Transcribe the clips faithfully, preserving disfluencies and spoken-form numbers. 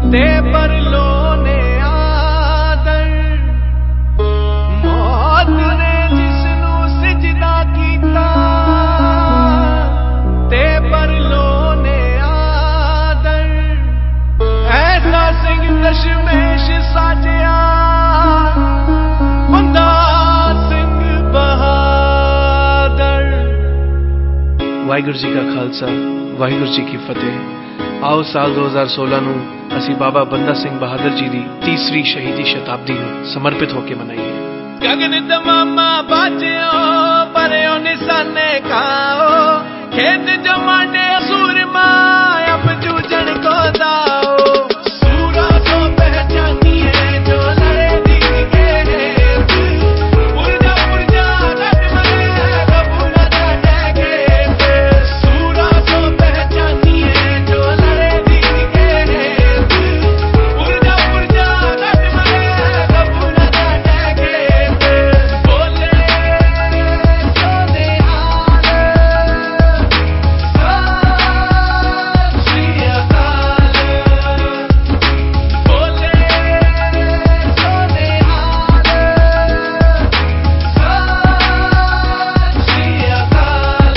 ते परलो ने आदर मौत ने जिसनू सिजदा कीता ते परलो ने आदर ऐसा सिंह दशमेश साजिया बंदा सिंह बहादुर। वाहिगुरू जी का खालसा वाहिगुरू जी की फतेह। आओ साल दो हज़ार सोलह नूं असी बाबा बंदा सिंह बहादुर जी की तीसरी शहीदी शताब्दी नूं समर्पित होकर मनाइए। गगन तमामा बाजियो परयो निशाने खाओ खेत जमाने सूरमा अब जूझन को दाओ सूरा को पहचानिए जो लड़े दीन के हेत पुरजा पुरजा रट मरे कबू न डाटेंगे सूरा को पहचानिए जो लड़े दीन के हेत पुरजा पुरजा रट मरे कबू न डाटेंगे बोले सोने हाल सत श्री अकाल बोले सोने हाल सत श्री अकाल।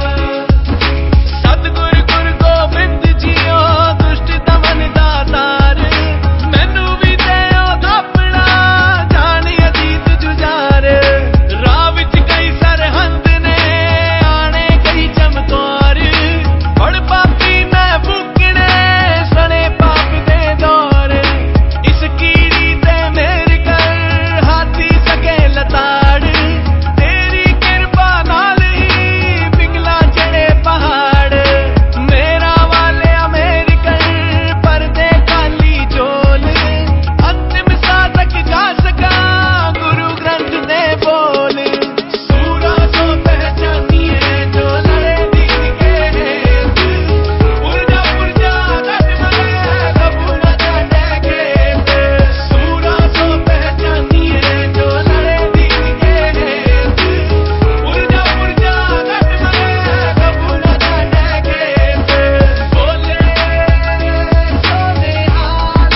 सतगुर गुर गोबिंद जीओ दुष्ट दमन दातार मैनू भी देओ थापड़ा जानी अजीत जुझार राह विच कई सरहंद ने आने कई चमकौर बड़ पापी मैं फूकने सने पाप दे दौर इस कीड़ी ते मेर कर हाथी सके लताड़ तेरी कृपा नाल ही पिघला चढ़े पहाड़ मेरा वाले अमेरिकन पर्दे काली चोल अंतिम सा तक जा सका गुरु ग्रंथ दे बोल सूरा को पहचानिए जो लड़े दीन के हेत पुरजा पुरजा रट मरे कबू न डाटेंगे सूरा को पहचानिए जो लड़े दीन के हेत पुरजा पुरजा रट मरे कबू न डाटेंगे बोले सोने हाल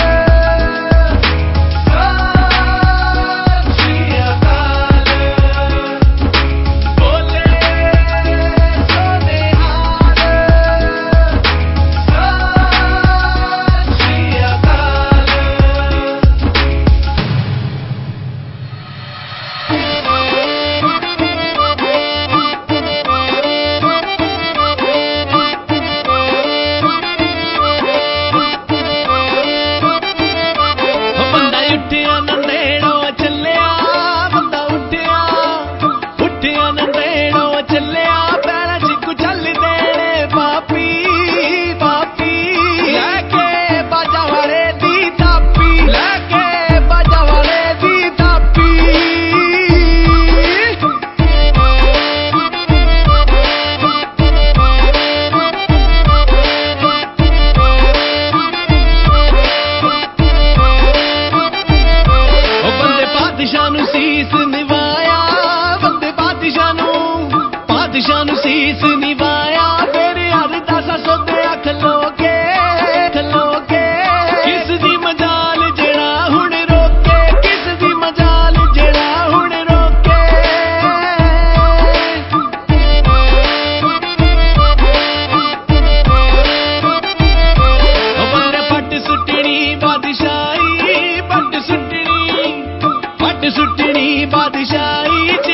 सत श्री अकाल बोले सोने हाल सत श्री अकाल। बंदा उठिया नंदेड़ो चलिया बंदा उठिया उठिया नंदेड़ो चलिया पैरां च कुचल देने पापी पापी लैके बाजा वाले दी थापी लैके बाजा वाले दी थापी ओ बंदे बादशाह नूं सीस निवाया बंदे बादशाह नूं बादशाह नूं सीस निवाया तेरे हर दासा सोदे खलोगे खलोगे किस दी मजाल जेड़ा हुण रोके किस दी मजाल जेड़ा हुण रोके ओ बंदे पट सुट्टनी बादशाही पट सुट्टनी पट सुट्टनी बादशाही च